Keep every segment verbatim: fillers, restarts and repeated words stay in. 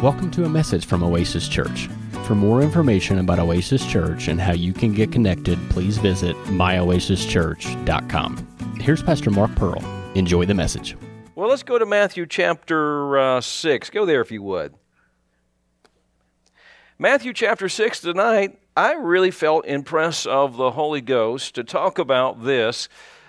Welcome to a message from Oasis Church. For more information about Oasis Church and how you can get connected, please visit my oasis church dot com. Here's Pastor Mark Pearl. Enjoy the message. Well, let's go to Matthew chapter uh, six. Go there if you would. Matthew chapter six tonight, I really felt impressed of the Holy Ghost to talk about this,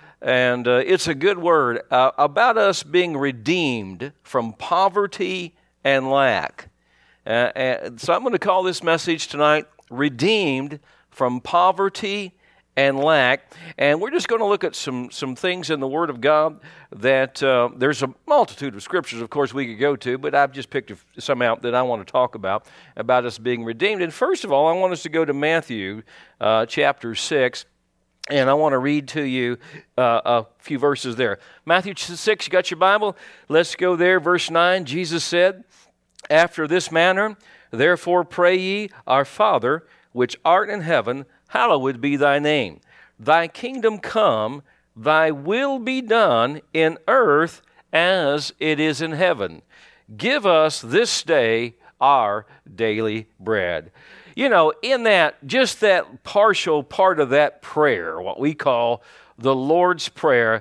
and uh, it's a good word, uh, about us being redeemed from poverty and lack. Uh, and so I'm going to call this message tonight, Redeemed from Poverty and Lack. And we're just going to look at some, some things in the Word of God that uh, there's a multitude of scriptures, of course, we could go to, but I've just picked some out that I want to talk about, about us being redeemed. And first of all, I want us to go to Matthew uh, chapter six. And I want to read to you uh, a few verses there. Matthew six, you got your Bible? Let's go there. Verse nine, Jesus said, "After this manner, therefore pray ye, Our Father, which art in heaven, hallowed be thy name. Thy kingdom come, thy will be done in earth as it is in heaven. Give us this day our daily bread." You know, in that, just that partial part of that prayer, what we call the Lord's Prayer,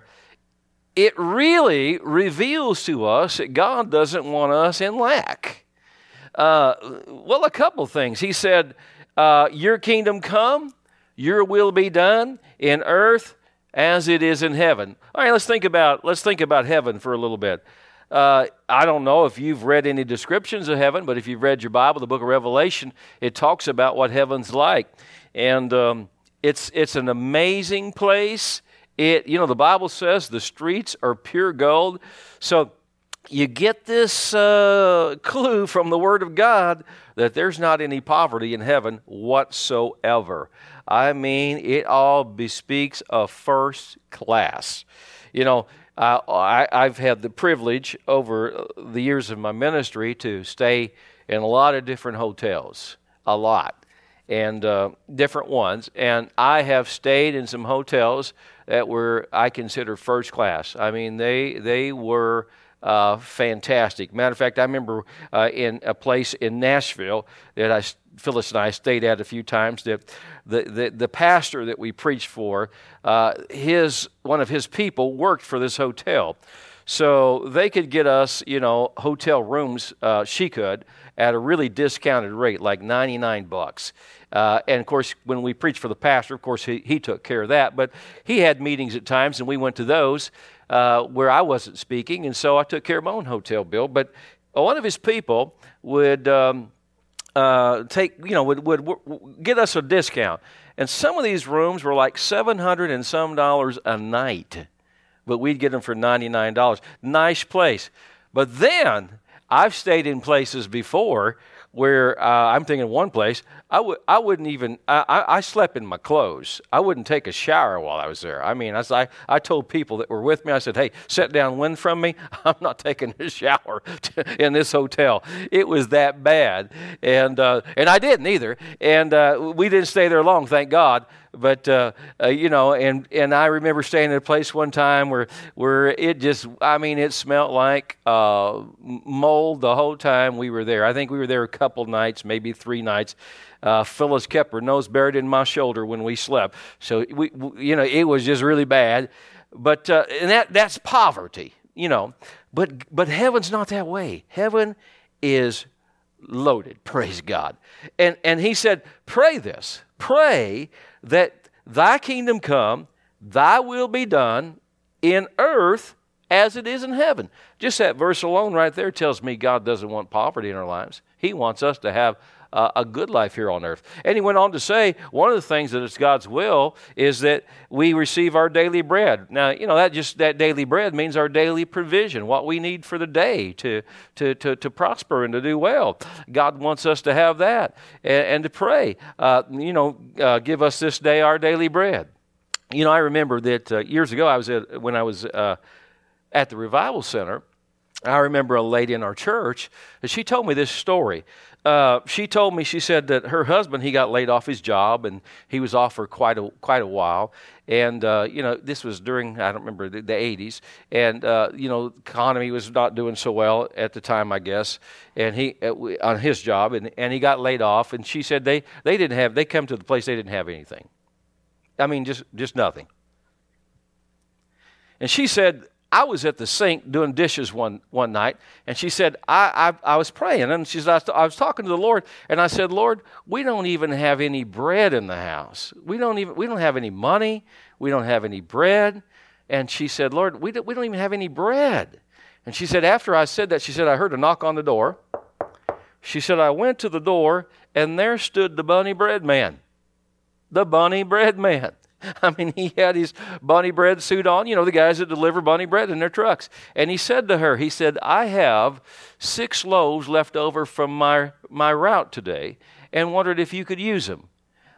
it really reveals to us that God doesn't want us in lack. Uh, well, a couple things. He said, uh, your kingdom come, your will be done in earth as it is in heaven. All right, let's think about, let's think about heaven for a little bit. Uh, I don't know if you've read any descriptions of heaven, but if you've read your Bible, the book of Revelation, it talks about what heaven's like. And um, it's it's an amazing place. It you know, the Bible says the streets are pure gold. So you get this uh, clue from the Word of God that there's not any poverty in heaven whatsoever. I mean, it all bespeaks of first class. You know, Uh, I, I've had the privilege over the years of my ministry to stay in a lot of different hotels, a lot, and uh, different ones. And I have stayed in some hotels that were, I consider, first class. I mean, they they were uh, fantastic. Matter of fact, I remember uh, in a place in Nashville that I Phyllis and I stayed at a few times. That the, the the pastor that we preached for, uh, his one of his people worked for this hotel, so they could get us, you know, hotel rooms. Uh, she could at a really discounted rate, like ninety-nine bucks. Uh, and of course, when we preached for the pastor, of course, he he took care of that. But he had meetings at times, and we went to those uh, where I wasn't speaking, and so I took care of my own hotel bill. But one of his people would. Um, Uh, take you know would, would would get us a discount, and some of these rooms were like seven hundred and some dollars a night, but we'd get them for ninety nine dollars. Nice place, but then I've stayed in places before where uh, I'm thinking one place I would I wouldn't even I, I I slept in my clothes. I wouldn't take a shower while I was there. I mean, as I I told people that were with me, I said, "Hey, sit downwind from me. I'm not taking a shower in this hotel." It was that bad, and uh, and I didn't either. And uh, we didn't stay there long, thank God. But uh, uh, you know, and and I remember staying in a place one time where where it just, I mean, it smelled like uh, mold the whole time we were there. I think we were there a couple nights, maybe three nights. Uh, Phyllis kept her nose buried in my shoulder when we slept. So we, we you know, it was just really bad. But uh, and that that's poverty, you know. But but heaven's not that way. Heaven is loaded. Praise God. And and he said, pray this. Pray that thy kingdom come, thy will be done in earth as it is in heaven. Just that verse alone right there tells me God doesn't want poverty in our lives. He wants us to have uh, a good life here on earth. And he went on to say, one of the things that is God's will is that we receive our daily bread. Now, you know, that just that daily bread means our daily provision, what we need for the day to to to, to prosper and to do well. God wants us to have that and, and to pray. Uh, you know, uh, give us this day our daily bread. You know, I remember that uh, years ago I was at, when I was uh, at the Revival Center. I remember a lady in our church, and she told me this story. Uh, she told me, she said that her husband, he got laid off his job, and he was off for quite a quite a while. And, uh, you know, this was during, I don't remember, the, the eighties. And, uh, you know, the economy was not doing so well at the time, I guess, and he uh, on his job, and, and he got laid off. And she said they, they didn't have, they come to the place, they didn't have anything. I mean, just, just nothing. And she said, I was at the sink doing dishes one, one night, and she said, I, I, I was praying, and she said, I was, I was talking to the Lord, and I said, Lord, we don't even have any bread in the house. We don't even, we don't have any money. We don't have any bread. And she said, Lord, we don't, we don't even have any bread. And she said, after I said that, she said, I heard a knock on the door. She said, I went to the door, and there stood the bunny bread man. The bunny bread man. I mean, he had his bunny bread suit on, you know, the guys that deliver bunny bread in their trucks. And he said to her, he said, I have six loaves left over from my, my route today and wondered if you could use them.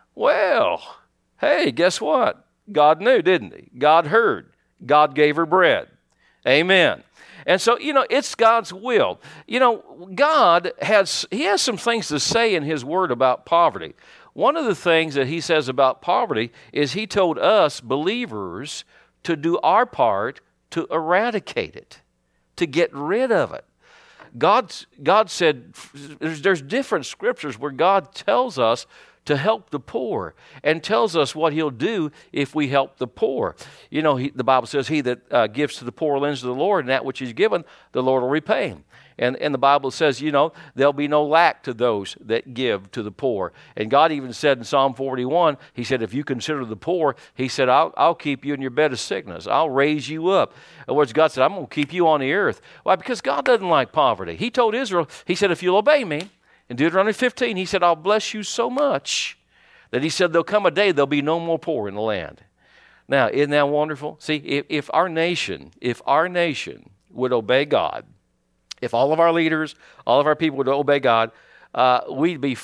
Well, hey, guess what? God knew, didn't he? God heard. God gave her bread. Amen. And so, you know, it's God's will. You know, God has, he has some things to say in his word about poverty. One of the things that he says about poverty is he told us believers to do our part to eradicate it, to get rid of it. God's, God said, there's, there's different scriptures where God tells us to help the poor and tells us what he'll do if we help the poor. You know, he, the Bible says, he that uh, gives to the poor lends to the Lord, and that which he's given, the Lord will repay him. And, and the Bible says, you know, there'll be no lack to those that give to the poor. And God even said in Psalm forty-one, he said, if you consider the poor, he said, I'll, I'll keep you in your bed of sickness. I'll raise you up. In other words, God said, I'm going to keep you on the earth. Why? Because God doesn't like poverty. He told Israel, he said, if you'll obey me, in Deuteronomy fifteen, he said, I'll bless you so much that he said, there'll come a day there'll be no more poor in the land. Now, isn't that wonderful? See, if, if our nation, if our nation would obey God, if all of our leaders, all of our people would obey God, uh, we'd be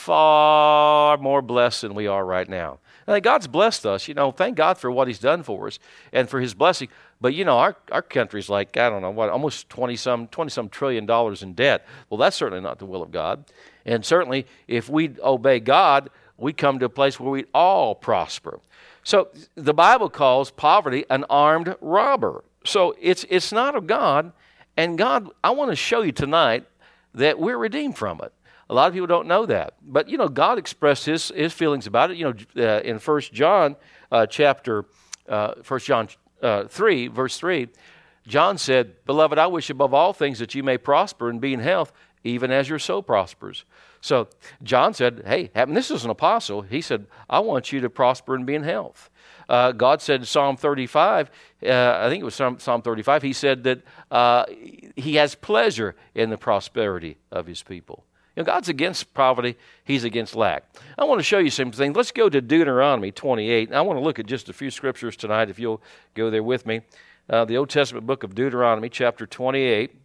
far more blessed than we are right now. Now, God's blessed us. You know, thank God for what he's done for us and for his blessing. But, you know, our, our country's like, I don't know, what, almost twenty-some, twenty-some trillion dollars in debt. Well, that's certainly not the will of God. And certainly, if we obey God, we come to a place where we all prosper. So the Bible calls poverty an armed robber. So it's it's not of God. And God, I want to show you tonight that we're redeemed from it. A lot of people don't know that. But, you know, God expressed his, his feelings about it. You know, uh, in First John uh, chapter, uh, First John uh, three, verse three, John said, Beloved, I wish above all things that you may prosper and be in health, even as your soul prospers. So John said, hey, and this is an apostle. He said, I want you to prosper and be in health. Uh, God said in Psalm thirty-five, uh, I think it was Psalm, Psalm thirty-five, he said that uh, he has pleasure in the prosperity of his people. You know, God's against poverty. He's against lack. I want to show you some things. Let's go to Deuteronomy twenty-eight. And I want to look at just a few scriptures tonight, if you'll go there with me. Uh, the Old Testament book of Deuteronomy, chapter twenty-eight.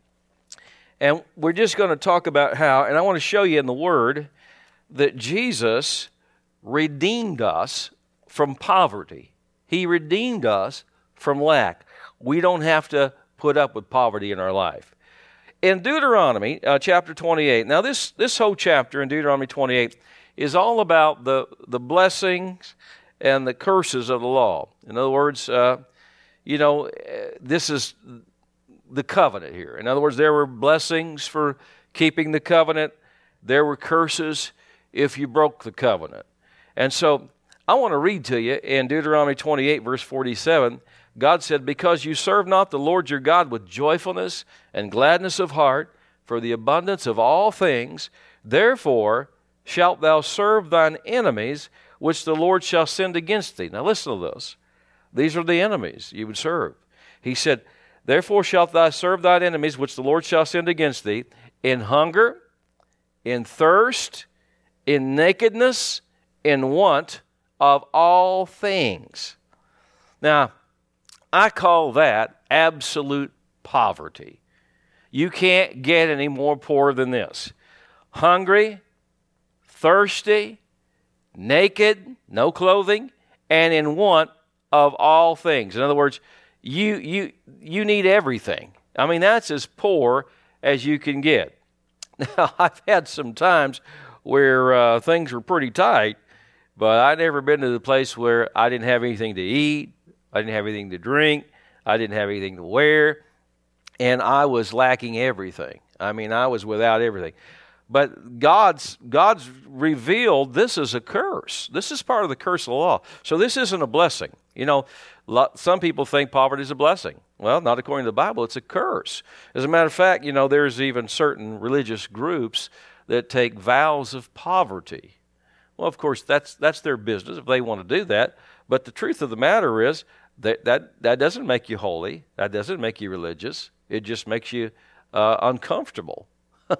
And we're just going to talk about how, and I want to show you in the Word, that Jesus redeemed us from poverty. He redeemed us from lack. We don't have to put up with poverty in our life. In Deuteronomy uh, chapter twenty-eight, now this, this whole chapter in Deuteronomy twenty-eight is all about the, the blessings and the curses of the law. In other words, uh, you know, this is the covenant here. In other words, there were blessings for keeping the covenant. There were curses if you broke the covenant. And so I want to read to you in Deuteronomy twenty-eight, verse forty-seven, God said, Because you serve not the Lord your God with joyfulness and gladness of heart for the abundance of all things, therefore shalt thou serve thine enemies, which the Lord shall send against thee. Now listen to this. These are the enemies you would serve. He said, Therefore shalt thou serve thine enemies, which the Lord shall send against thee, in hunger, in thirst, in nakedness, in want of all things. Now, I call that absolute poverty. You can't get any more poor than this. Hungry, thirsty, naked, no clothing, and in want of all things. In other words, you you you need everything. I mean, that's as poor as you can get. Now, I've had some times where uh, things were pretty tight, but I've never been to the place where I didn't have anything to eat, I didn't have anything to drink, I didn't have anything to wear, and I was lacking everything. I mean, I was without everything. But God's God's revealed this is a curse. This is part of the curse of the law. So this isn't a blessing. You know, some people think poverty is a blessing. Well, not according to the Bible. It's a curse. As a matter of fact, you know, there's even certain religious groups that take vows of poverty. Well, of course, that's that's their business if they want to do that. But the truth of the matter is that that, that doesn't make you holy. That doesn't make you religious. It just makes you uh, uncomfortable.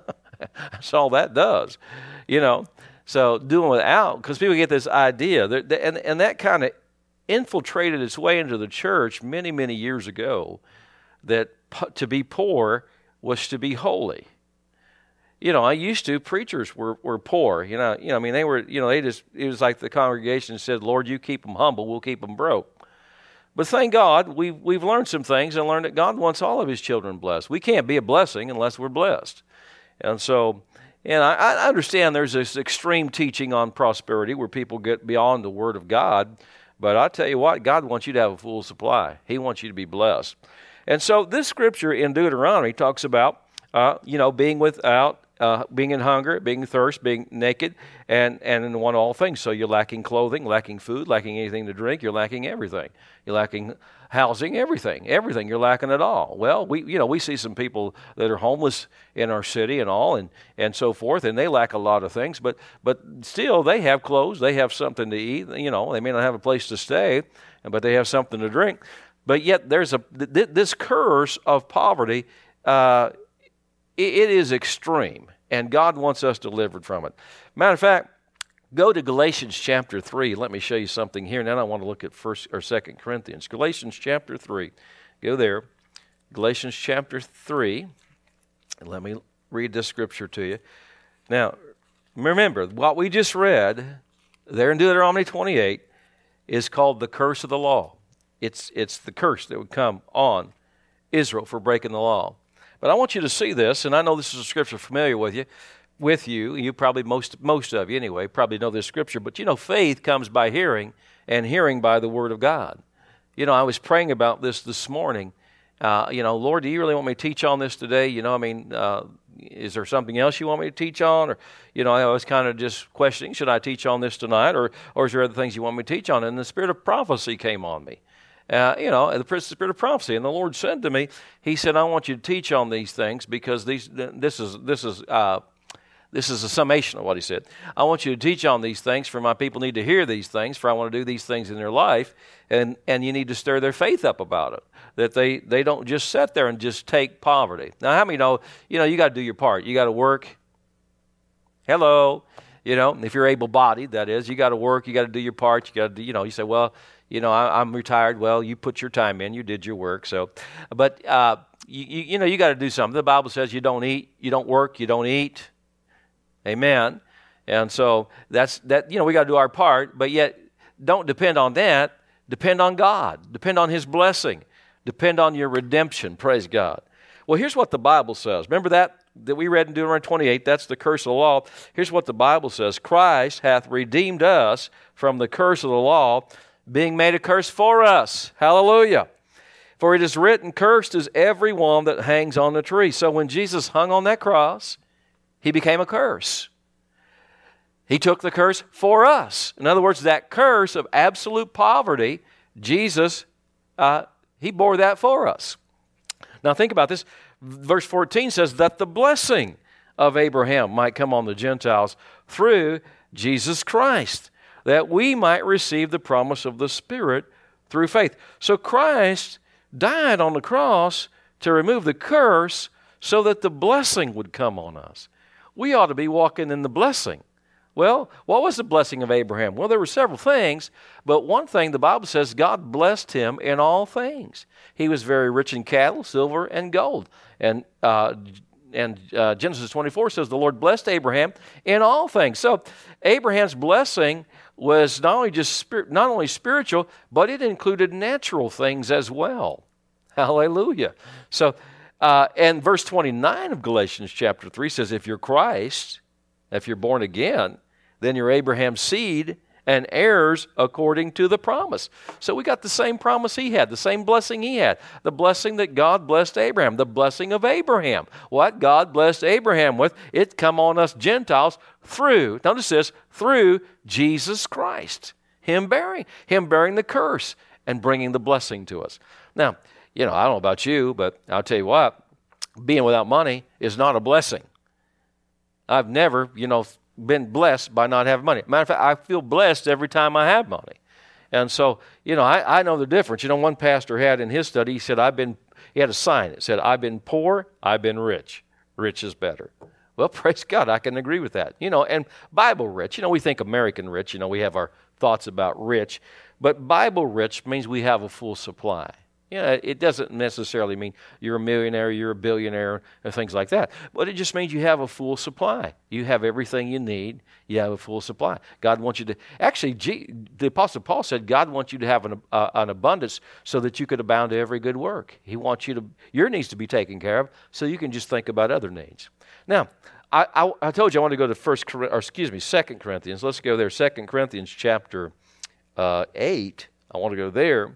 That's all that does, you know. So doing without, because people get this idea, that, and, and that kind of infiltrated its way into the church many, many years ago, that to be poor was to be holy. You know, I used to, preachers were, were poor, you know, you know, I mean, they were, you know, they just, it was like the congregation said, Lord, you keep them humble, we'll keep them broke. But thank God, we've, we've learned some things and learned that God wants all of his children blessed. We can't be a blessing unless we're blessed. And so, and I, I understand there's this extreme teaching on prosperity where people get beyond the Word of God. But I tell you what, God wants you to have a full supply. He wants you to be blessed. And so this scripture in Deuteronomy talks about, uh, you know, being without, uh, being in hunger, being in thirst, being naked, and, and in want all things. So you're lacking clothing, lacking food, lacking anything to drink. You're lacking everything. You're lacking housing, everything, everything. You're lacking it all. Well, we, you know, we see some people that are homeless in our city and all, and, and so forth, and they lack a lot of things, but but still they have clothes, they have something to eat. You know, they may not have a place to stay, but they have something to drink. But yet there's a th- this curse of poverty. Uh, it, it is extreme, and God wants us delivered from it. Matter of fact, go to Galatians chapter three. Let me show you something here. Now I want to look at First or Second Corinthians. Galatians chapter three. Go there. Galatians chapter three. And let me read this scripture to you. Now, remember, what we just read there in Deuteronomy twenty-eight is called the curse of the law. It's, it's the curse that would come on Israel for breaking the law. But I want you to see this, and I know this is a scripture familiar with you. with you, you probably, most most of you anyway, probably know this scripture, but you know, faith comes by hearing, and hearing by the Word of God. You know, I was praying about this this morning. Uh, you know, Lord, do you really want me to teach on this today? You know, I mean, uh, is there something else you want me to teach on? Or, you know, I was kind of just questioning, should I teach on this tonight? Or, or is there other things you want me to teach on? And the spirit of prophecy came on me. Uh, you know, the spirit of prophecy. And the Lord said to me, he said, I want you to teach on these things because these this is, this is, uh, This is a summation of what he said. I want you to teach on these things, for my people need to hear these things, for I want to do these things in their life, and, and you need to stir their faith up about it, that they, they don't just sit there and just take poverty. Now, how many know, you know, you got to do your part. You got to work. Hello. You know, if you're able-bodied, that is, you got to work, you got to do your part, you got to do, you know, you say, well, you know, I, I'm retired. Well, you put your time in, you did your work, so, but, uh, you, you, you know, you got to do something. The Bible says you don't eat, you don't work, you don't eat. Amen. And so that's that, you know, we got to do our part, but yet don't depend on that. Depend on God. Depend on His blessing. Depend on your redemption. Praise God. Well, here's what the Bible says. Remember that that we read in Deuteronomy twenty-eight? That's the curse of the law. Here's what the Bible says. Christ hath redeemed us from the curse of the law, being made a curse for us. Hallelujah. For it is written, cursed is every one that hangs on the tree. So when Jesus hung on that cross, He became a curse. He took the curse for us. In other words, that curse of absolute poverty, Jesus, uh, He bore that for us. Now think about this. Verse fourteen says that the blessing of Abraham might come on the Gentiles through Jesus Christ, that we might receive the promise of the Spirit through faith. So Christ died on the cross to remove the curse so that the blessing would come on us. We ought to be walking in the blessing. Well, what was the blessing of Abraham? Well, there were several things, but one thing the Bible says, God blessed him in all things. He was very rich in cattle, silver, and gold. And uh, and uh, Genesis twenty-four says the Lord blessed Abraham in all things. So Abraham's blessing was not only just spirit, not only spiritual, but it included natural things as well. Hallelujah. So Uh, and verse twenty-nine of Galatians chapter three says, if you're Christ, if you're born again, then you're Abraham's seed and heirs according to the promise. So we got the same promise he had, the same blessing he had, the blessing that God blessed Abraham, the blessing of Abraham. What God blessed Abraham with, it come on us Gentiles through, notice this, through Jesus Christ. Him bearing, him bearing the curse and bringing the blessing to us. Now, you know, I don't know about you, but I'll tell you what, being without money is not a blessing. I've never, you know, been blessed by not having money. Matter of fact, I feel blessed every time I have money. And so, you know, I, I know the difference. You know, one pastor had in his study, he said, I've been, he had a sign. It said, I've been poor, I've been rich. Rich is better. Well, praise God, I can agree with that. You know, and Bible rich, you know, we think American rich, you know, we have our thoughts about rich, but Bible rich means we have a full supply. You know, it doesn't necessarily mean you're a millionaire, you're a billionaire, and things like that. But it just means you have a full supply. You have everything you need. You have a full supply. God wants you to... Actually, G, the Apostle Paul said God wants you to have an, uh, an abundance so that you could abound to every good work. He wants you to... Your needs to be taken care of so you can just think about other needs. Now, I, I, I told you I want to go to First, or excuse me, Second Corinthians. Let's go there. Second Corinthians chapter uh, eight. I want to go there.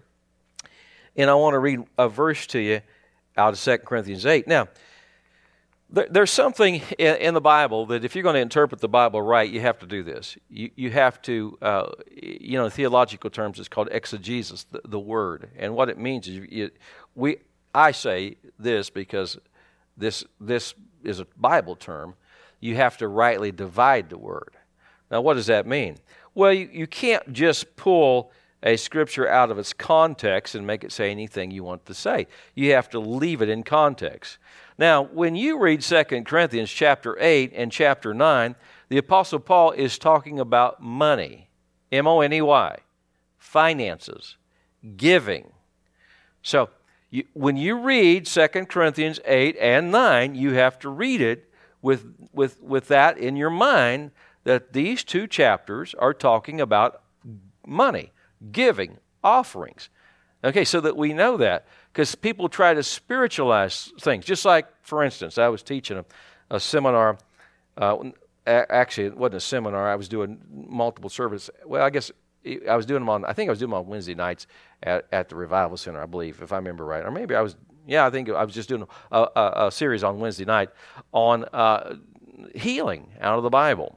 And I want to read a verse to you out of Second Corinthians eight. Now, there, there's something in, in the Bible that if you're going to interpret the Bible right, you have to do this. You, you have to, uh, you know, in theological terms, it's called exegesis, the, the word. And what it means is, you, we. I say this because this this is a Bible term. You have to rightly divide the word. Now, what does that mean? Well, you, you can't just pull a scripture out of its context and make it say anything you want to say. You have to leave it in context. Now, when you read Second Corinthians chapter eight and chapter nine, the Apostle Paul is talking about money, M O N E Y, finances, giving. So, you, when you read Second Corinthians eight and nine, you have to read it with, with, with that in your mind, that these two chapters are talking about money. Giving, offerings. Okay, so that we know that. Because people try to spiritualize things. Just like, for instance, I was teaching a, a seminar. Uh, actually, it wasn't a seminar. I was doing multiple services. Well, I guess I was doing them on, I think I was doing them on Wednesday nights at, at the Revival Center, I believe, if I remember right. Or maybe I was, yeah, I think I was just doing a, a, a series on Wednesday night on uh, healing out of the Bible.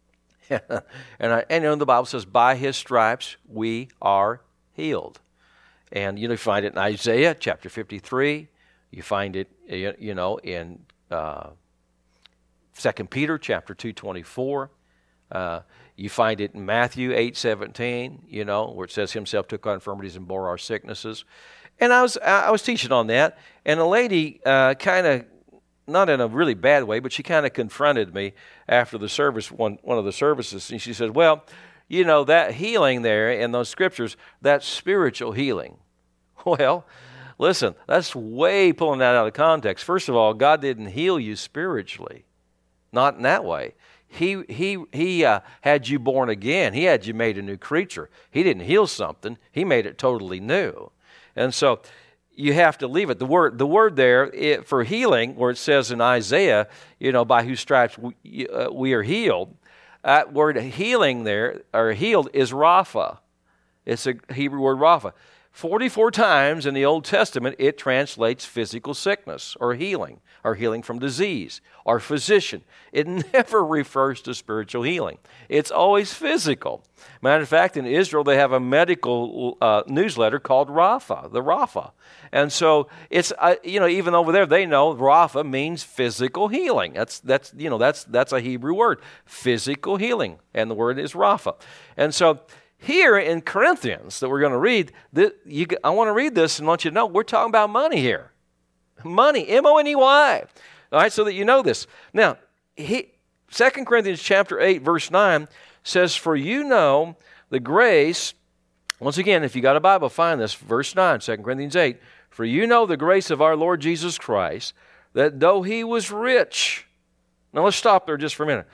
and, I, and you know, the Bible says, by His stripes we are healed. And you know, you find it in Isaiah chapter fifty-three. You find it, you know, in uh, Second Peter chapter two twenty-four. Uh, you find it in Matthew eight seventeen, you know, where it says Himself took our infirmities and bore our sicknesses. And I was I was teaching on that, and a lady uh, kind of, not in a really bad way, but she kind of confronted me after the service, one, one of the services, and she said, well, you know, that healing there in those scriptures, that's spiritual healing. Well, listen, that's way pulling that out of context. First of all, God didn't heal you spiritually, not in that way. He he he uh, had you born again. He had you made a new creature. He didn't heal something. He made it totally new. And so you have to leave it. The word, the word there it, for healing, where it says in Isaiah, you know, by whose stripes we, uh, we are healed. That word healing there, or healed, is Rapha. It's a Hebrew word Rapha. forty-four times in the Old Testament, it translates physical sickness or healing, or healing from disease, or physician. It never refers to spiritual healing. It's always physical. Matter of fact, in Israel, they have a medical uh, newsletter called Rapha, the Rapha. And so it's, uh, you know, even over there, they know Rapha means physical healing. That's, that's you know, that's, that's a Hebrew word, physical healing. And the word is Rapha. And so here in Corinthians that we're going to read, the, you, I want to read this and want you to know we're talking about money here. Money, M O N E Y. All right, so that you know this. Now, he, Second Corinthians chapter eight, verse nine says, for you know the grace, once again, if you got a Bible, find this, verse nine, Second Corinthians eight, for you know the grace of our Lord Jesus Christ, that though He was rich. Now, let's stop there just for a minute.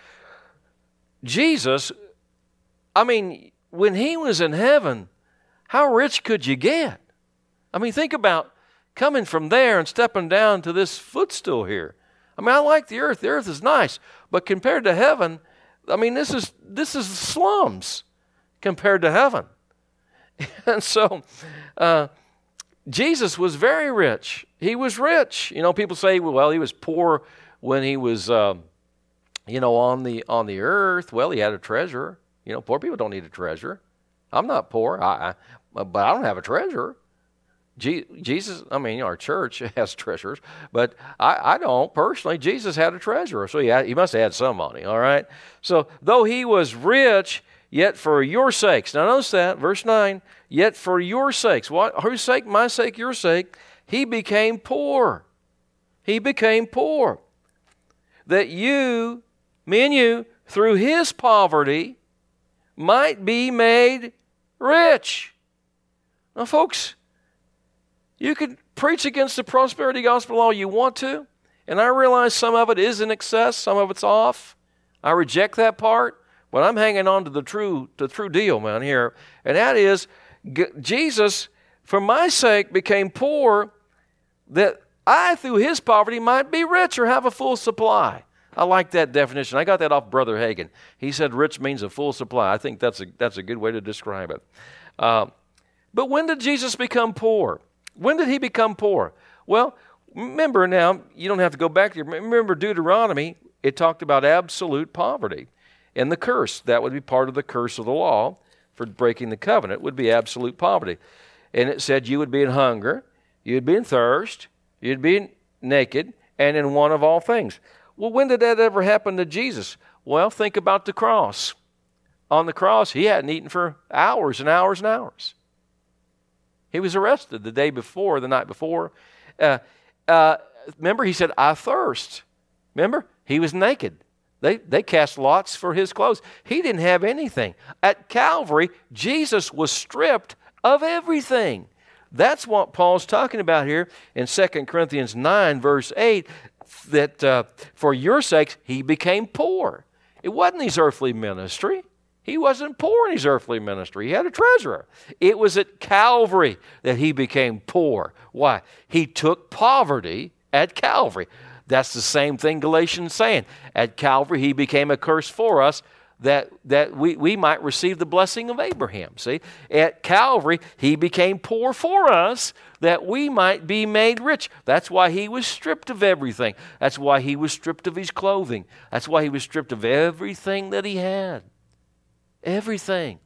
Jesus, I mean, when He was in heaven, how rich could you get? I mean, think about coming from there and stepping down to this footstool here. I mean, I like the earth. The earth is nice. But compared to heaven, I mean, this is this is slums compared to heaven. And so uh, Jesus was very rich. He was rich. You know, people say, well, he was poor when he was, uh, you know, on the on the earth. Well, he had a treasure. You know, poor people don't need a treasure. I'm not poor, I, I, but I don't have a treasure. Je- Jesus, I mean, our church has treasures, but I, I don't personally. Jesus had a treasure, so he, had, he must have had some money, all right? So, though he was rich, yet for your sakes. Now, notice that, verse nine, yet for your sakes. What? Whose sake? My sake, your sake. He became poor. He became poor. That you, me and you, through his poverty, might be made rich. Now, folks, you can preach against the prosperity gospel all you want to, and I realize some of it is in excess, some of it's off. I reject that part, but I'm hanging on to the true, the true deal, man, here. And that is, G- Jesus, for my sake, became poor, that I, through his poverty, might be rich or have a full supply. I like that definition. I got that off Brother Hagin. He said rich means a full supply. I think that's a, that's a good way to describe it. Uh, but when did Jesus become poor? When did he become poor? Well, remember now, you don't have to go back to, remember Deuteronomy, it talked about absolute poverty. And the curse, that would be part of the curse of the law for breaking the covenant, would be absolute poverty. And it said you would be in hunger, you'd be in thirst, you'd be naked, and in want of all things. Well, when did that ever happen to Jesus? Well, think about the cross. On the cross, he hadn't eaten for hours and hours and hours. He was arrested the day before, the night before. Uh, uh, remember, he said, I thirst. Remember, he was naked. They, they cast lots for his clothes. He didn't have anything. At Calvary, Jesus was stripped of everything. That's what Paul's talking about here in Second Corinthians nine, verse eight, that uh, for your sakes, he became poor. It wasn't his earthly ministry. He wasn't poor in his earthly ministry. He had a treasurer. It was at Calvary that he became poor. Why? He took poverty at Calvary. That's the same thing Galatians is saying. At Calvary, he became a curse for us that, that we, we might receive the blessing of Abraham. See? At Calvary, he became poor for us that we might be made rich. That's why he was stripped of everything. That's why he was stripped of his clothing. That's why he was stripped of everything that he had. Everything.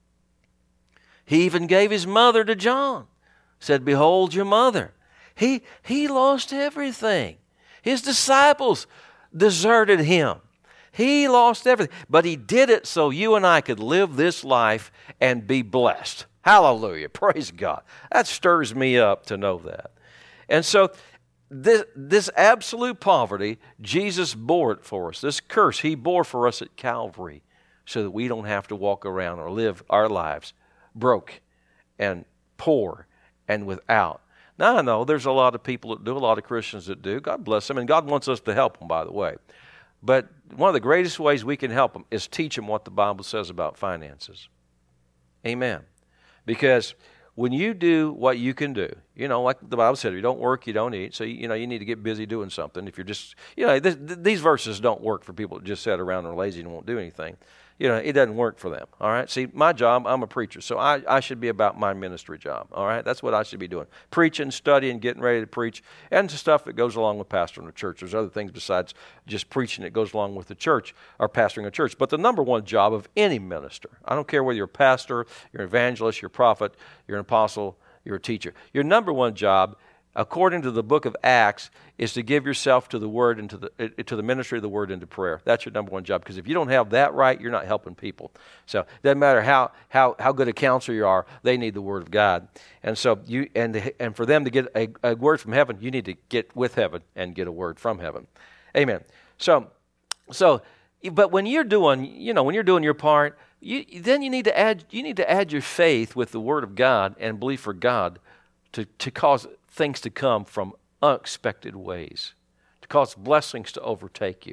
He even gave his mother to John. Said, behold your mother. He, he lost everything. His disciples deserted him. He lost everything. But he did it so you and I could live this life and be blessed. Hallelujah. Praise God. That stirs me up to know that. And so this, this absolute poverty, Jesus bore it for us. This curse he bore for us at Calvary so that we don't have to walk around or live our lives broke and poor and without. Now, I know there's a lot of people that do, a lot of Christians that do. God bless them, and God wants us to help them, by the way. But one of the greatest ways we can help them is teach them what the Bible says about finances. Amen. Because when you do what you can do, you know, like the Bible said, if you don't work, you don't eat. So, you know, you need to get busy doing something. If you're just, you know, this, these verses don't work for people that just sit around and are lazy and won't do anything. You know, it doesn't work for them, all right? See, my job, I'm a preacher, so I, I should be about my ministry job, all right? That's what I should be doing. Preaching, studying, getting ready to preach, and the stuff that goes along with pastoring a church. There's other things besides just preaching that goes along with the church or pastoring a church. But the number one job of any minister, I don't care whether you're a pastor, you're an evangelist, you're a prophet, you're an apostle, you're a teacher. Your number one job, according to the book of Acts, is to give yourself to the Word and to the to the ministry of the Word and to prayer. That's your number one job, because if you don't have that right, you're not helping people. So it doesn't matter how how how good a counselor you are, they need the Word of God. And so you and and for them to get a, a word from heaven, you need to get with heaven and get a word from heaven. Amen. So so but when you're doing, you know, when you're doing your part, you then you need to add you need to add your faith with the Word of God and believe for God to to cause things to come from unexpected ways, to cause blessings to overtake you.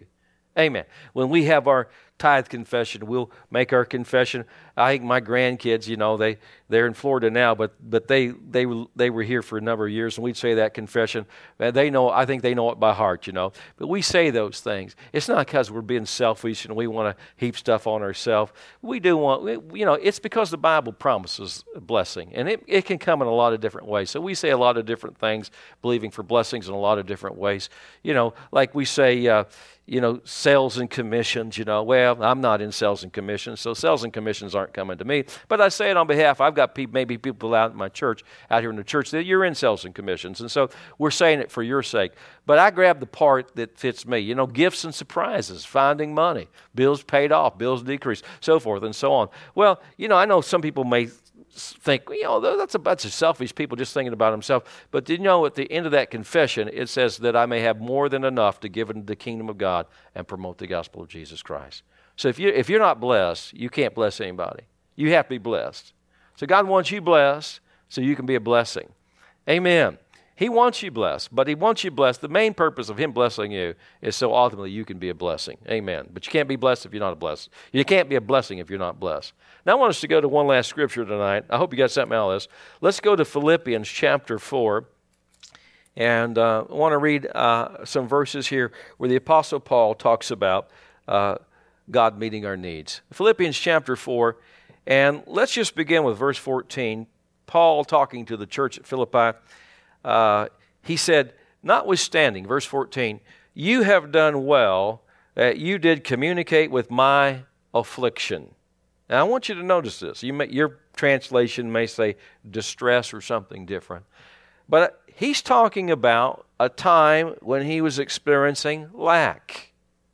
Amen. When we have our tithe confession, we'll make our confession. I think my grandkids, you know, they, they're in Florida now, but but they they they were here for a number of years, and we'd say that confession. And they know, I think they know it by heart, you know. But we say those things. It's not because we're being selfish and we want to heap stuff on ourselves. We do want, you know, it's because the Bible promises a blessing, and it, it can come in a lot of different ways. So we say a lot of different things, believing for blessings in a lot of different ways. You know, like we say, uh, you know, sales and commissions, you know. Well, I'm not in sales and commissions, so sales and commissions aren't coming to me. But I say it on behalf, I've got people, maybe people out in my church, out here in the church, that you're in sales and commissions. And so we're saying it for your sake. But I grab the part that fits me. You know, gifts and surprises, finding money, bills paid off, bills decreased, so forth and so on. Well, you know, I know some people may think, you know, that's a bunch of selfish people just thinking about themselves. But did you know at the end of that confession, it says that I may have more than enough to give into the kingdom of God and promote the gospel of Jesus Christ. So if, you, if you're not blessed, you can't bless anybody. You have to be blessed. So God wants you blessed so you can be a blessing. Amen. He wants you blessed, but He wants you blessed. The main purpose of Him blessing you is so ultimately you can be a blessing. Amen. But you can't be blessed if you're not a blessed. You can't be a blessing if you're not blessed. Now I want us to go to one last scripture tonight. I hope you got something out of this. Let's go to Philippians chapter four. And uh, I want to read uh, some verses here where the Apostle Paul talks about uh, God meeting our needs. Philippians chapter four. And let's just begin with verse fourteen. Paul talking to the church at Philippi. Uh, he said, notwithstanding, verse fourteen, you have done well that you did communicate with my affliction. Now, I want you to notice this. You may, your translation may say distress or something different. But he's talking about a time when he was experiencing lack.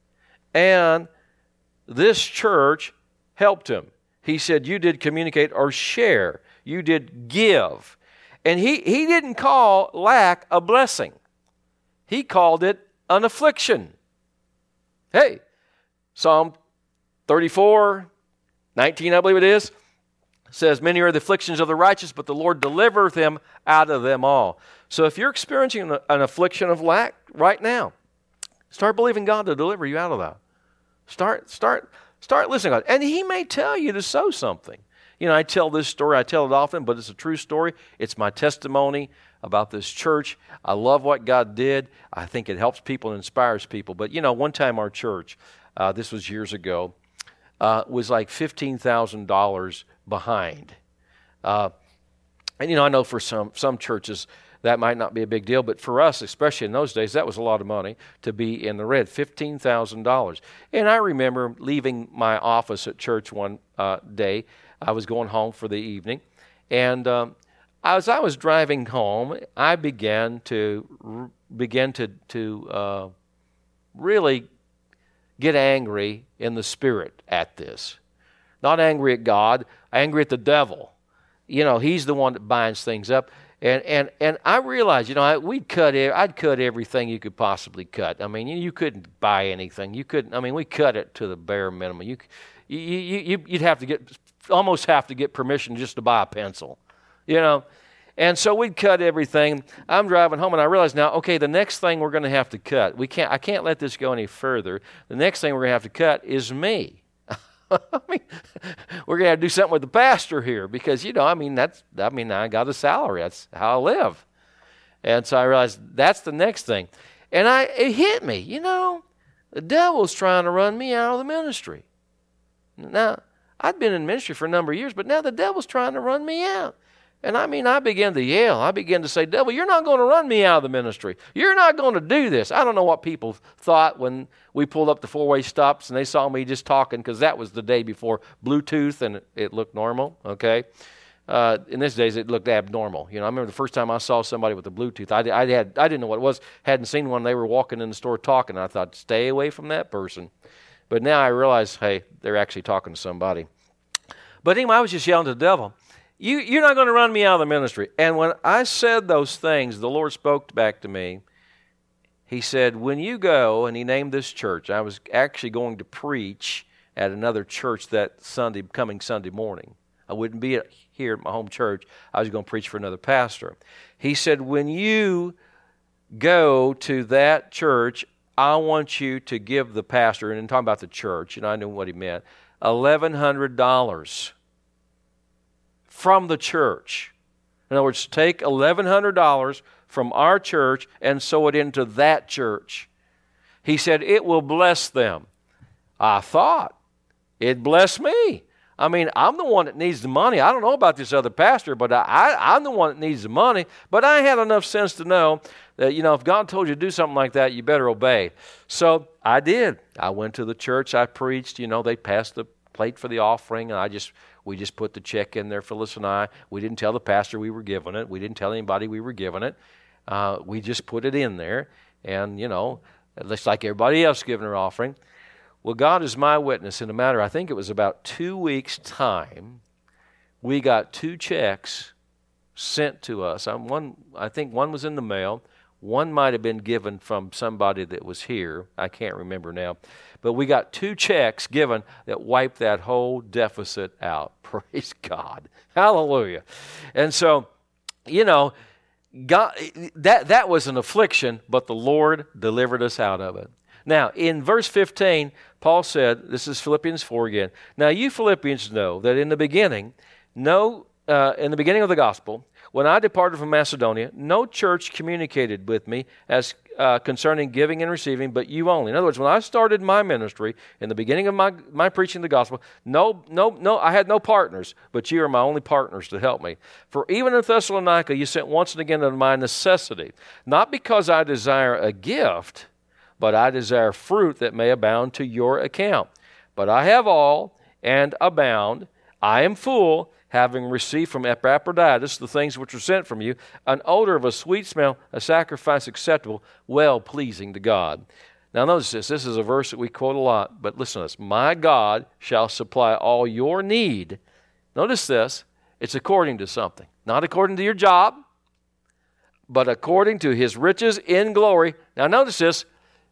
And this church helped him. He said, you did communicate or share. You did give. And he, he didn't call lack a blessing. He called it an affliction. Hey, Psalm thirty-four, nineteen, I believe it is, says, many are the afflictions of the righteous, but the Lord delivereth him out of them all. So if you're experiencing an affliction of lack right now, start believing God to deliver you out of that. Start, start, start listening to God. And He may tell you to sow something. You know, I tell this story, I tell it often, but it's a true story. It's my testimony about this church. I love what God did. I think it helps people and inspires people. But, you know, one time our church, uh, this was years ago, uh, was like fifteen thousand dollars behind. Uh, and, you know, I know for some some churches that might not be a big deal, but for us, especially in those days, that was a lot of money to be in the red, fifteen thousand dollars. And I remember leaving my office at church one uh, day. I was going home for the evening, and um, as I was driving home, I began to r- began to to uh, really get angry in the spirit at this. Not angry at God, angry at the devil. You know, he's the one that binds things up. And and and I realized, you know, I, we'd cut. I'd cut everything you could possibly cut. I mean, you, you couldn't buy anything. You couldn't. I mean, we cut it to the bare minimum. You you you you'd have to get. almost have to get permission just to buy a pencil, you know. And so we'd cut everything. I'm driving home, and I realized now, okay, the next thing we're going to have to cut, we can't. I can't let this go any further. The next thing we're going to have to cut is me. I mean, we're going to have to do something with the pastor here because, you know, I mean, that's. I mean, I got a salary. That's how I live. And so I realized that's the next thing. And I it hit me, you know, the devil's trying to run me out of the ministry. Now, I'd been in ministry for a number of years, but now the devil's trying to run me out. And I mean, I began to yell. I began to say, devil, you're not going to run me out of the ministry. You're not going to do this. I don't know what people thought when we pulled up the four-way stops and they saw me just talking, because that was the day before Bluetooth and it, it looked normal, okay? Uh, in these days, it looked abnormal. You know, I remember the first time I saw somebody with a Bluetooth. I, I, had, I didn't know what it was. Hadn't seen one. They were walking in the store talking. I thought, stay away from that person. But now I realize, hey, they're actually talking to somebody. But anyway, I was just yelling to the devil, you, you're not going to run me out of the ministry. And when I said those things, the Lord spoke back to me. He said, when you go, and He named this church. I was actually going to preach at another church that Sunday, coming Sunday morning. I wouldn't be here at my home church. I was going to preach for another pastor. He said, when you go to that church, I want you to give the pastor, and I'm talking about the church, and I knew what he meant, eleven hundred dollars from the church. In other words, take eleven hundred dollars from our church and sow it into that church. He said, it will bless them. I thought, it blessed me. I mean, I'm the one that needs the money. I don't know about this other pastor, but I, I, I'm the one that needs the money. But I had enough sense to know that, you know, if God told you to do something like that, you better obey. So I did. I went to the church. I preached. You know, they passed the plate for the offering, and I just we just put the check in there, Phyllis and I. We didn't tell the pastor we were giving it. We didn't tell anybody we were giving it. Uh, we just put it in there, and, you know, it looks like everybody else giving their offering. Well, God is my witness. In a matter, I think it was about two weeks' time, we got two checks sent to us. I'm one, I think one was in the mail. One might have been given from somebody that was here. I can't remember now. But we got two checks given that wiped that whole deficit out. Praise God. Hallelujah. And so, you know, God, that, that was an affliction, but the Lord delivered us out of it. Now, in verse fifteen, Paul said, this is Philippians four again, now you Philippians know that in the beginning, no, uh, in the beginning of the gospel, when I departed from Macedonia, no church communicated with me as uh, concerning giving and receiving, but you only. In other words, when I started my ministry, in the beginning of my, my preaching the gospel, no, no, no, I had no partners, but you are my only partners to help me. For even in Thessalonica, you sent once and again unto my necessity, not because I desire a gift, but I desire fruit that may abound to your account. But I have all and abound. I am full, having received from Epaphroditus the things which were sent from you, an odor of a sweet smell, a sacrifice acceptable, well-pleasing to God. Now notice this. This is a verse that we quote a lot, but listen to this. My God shall supply all your need. Notice this. It's according to something. Not according to your job, but according to His riches in glory. Now notice this.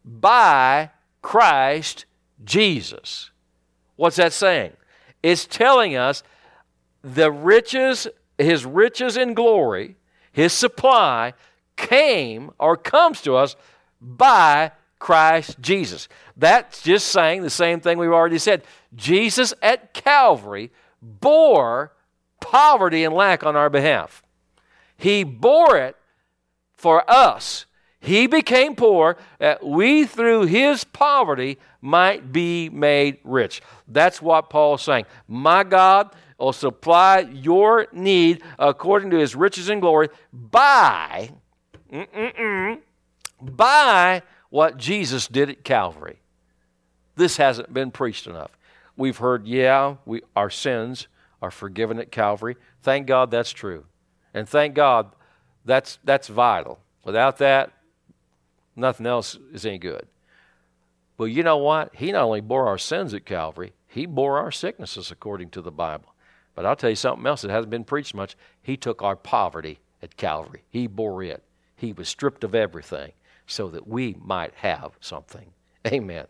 By Christ Jesus. What's that saying? It's telling us the riches, His riches in glory, His supply came or comes to us by Christ Jesus. That's just saying the same thing we've already said. Jesus at Calvary bore poverty and lack on our behalf. He bore it for us. He became poor that we through His poverty might be made rich. That's what Paul is saying. My God will supply your need according to His riches and glory by, mm-mm-mm, by what Jesus did at Calvary. This hasn't been preached enough. We've heard, yeah, we, our sins are forgiven at Calvary. Thank God that's true. And thank God that's, that's vital. Without that, nothing else is any good. But you know what? He not only bore our sins at Calvary, He bore our sicknesses according to the Bible. But I'll tell you something else that hasn't been preached much. He took our poverty at Calvary. He bore it. He was stripped of everything so that we might have something. Amen.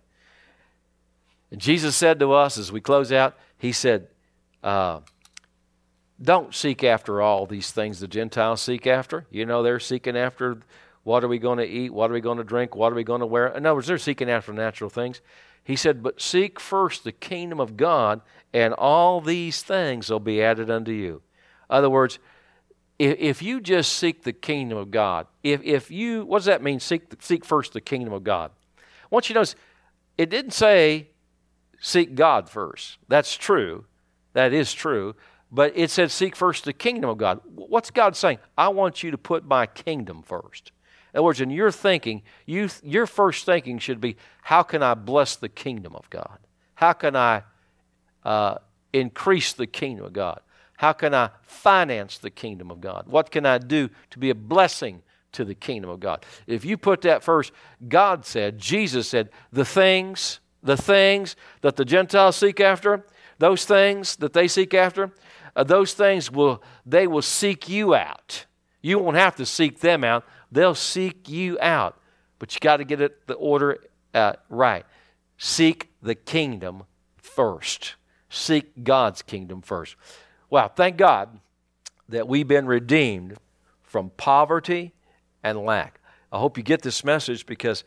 And Jesus said to us as we close out, He said, uh, don't seek after all these things the Gentiles seek after. You know, they're seeking after what are we going to eat? What are we going to drink? What are we going to wear? In other words, they're seeking after natural things. He said, but seek first the kingdom of God, and all these things will be added unto you. In other words, if, if you just seek the kingdom of God, if, if you, what does that mean, seek, seek first the kingdom of God? I want you to notice, it didn't say seek God first. That's true. That is true. But it said seek first the kingdom of God. What's God saying? I want you to put my kingdom first. In other words, in your thinking, you, your first thinking should be, how can I bless the kingdom of God? How can I uh, increase the kingdom of God? How can I finance the kingdom of God? What can I do to be a blessing to the kingdom of God? If you put that first, God said, Jesus said, the things, the things that the Gentiles seek after, those things that they seek after, uh, those things will, they will seek you out. You won't have to seek them out. They'll seek you out. But you got to get it, the order uh, right. Seek the kingdom first. Seek God's kingdom first. Wow, thank God that we've been redeemed from poverty and lack. I hope you get this message because,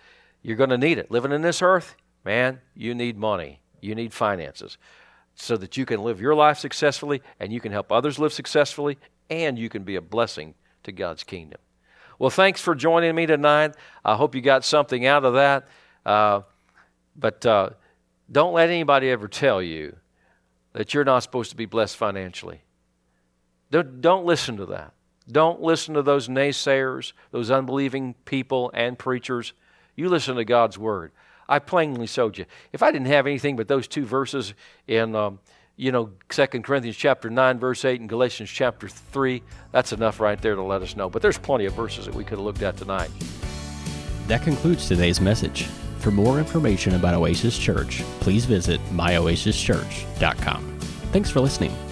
You're going to need it. Living in this earth, man, you need money. You need finances so that you can live your life successfully and you can help others live successfully and you can be a blessing to God's kingdom. Well, thanks for joining me tonight. I hope you got something out of that. Uh, but uh, don't let anybody ever tell you that you're not supposed to be blessed financially. Don't, don't listen to that. Don't listen to those naysayers, those unbelieving people and preachers. You listen to God's Word. I plainly showed you. If I didn't have anything but those two verses in, um, you know, Second Corinthians chapter nine, verse eight, and Galatians chapter three, that's enough right there to let us know. But there's plenty of verses that we could have looked at tonight. That concludes today's message. For more information about Oasis Church, please visit my oasis church dot com. Thanks for listening.